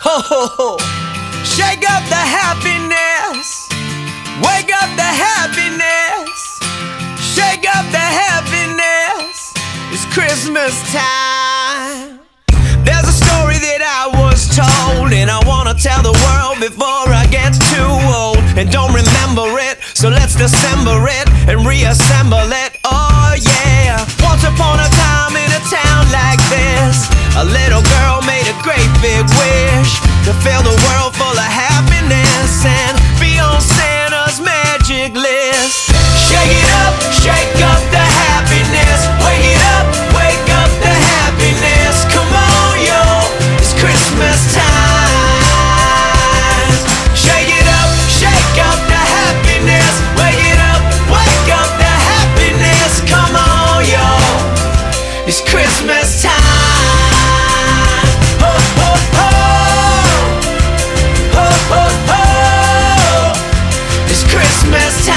Ho ho ho. Shake up the happiness. Wake up the happiness. Shake up the happiness. It's Christmas time. There's a story that I was told, and I wanna tell the world before I get too old and don't remember it. So let's dissemble it and reassemble it. Oh yeah. Once upon a time in a town like this, a little girl made a great big wish to fill the world full of happiness and be on Santa's magic list. Shake up the happiness. Wake up the happiness. Come on, yo, it's Christmas time. Shake up the happiness. Wake up the happiness. Come on, yo, it's Christmas time. Ho, ho, ho. Ho, ho, ho. It's Christmas time.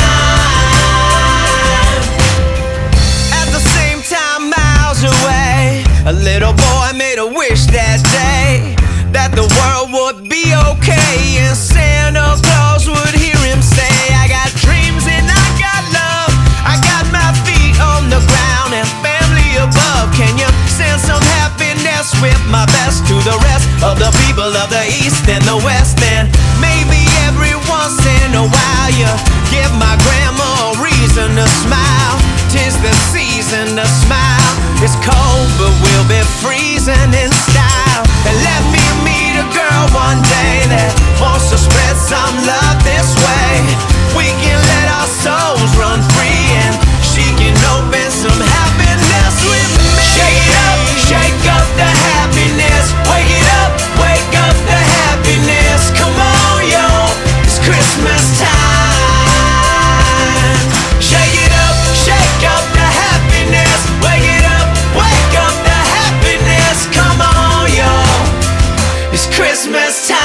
At the same time, miles away, a little boy made a wish that day that the world would be okay and Santa Claus would hear him say, I got dreams and I got love, I got my feet on the ground and family above. Can you send some happiness with my best to the rest of the people of the East and the West? And maybe every once in a while you give my grandma a reason to smile. 'Tis the season to smile. It's cold but we'll be freezing in style. And let me meet a girl one day that wants to spread some love this way. We can let our souls run free and she can open some happiness with me. Shake up the happiness. Wake up the happiness. Come on, yo, it's Christmas time. Shake up the happiness. Wake up the happiness. Come on, yo, it's Christmas time.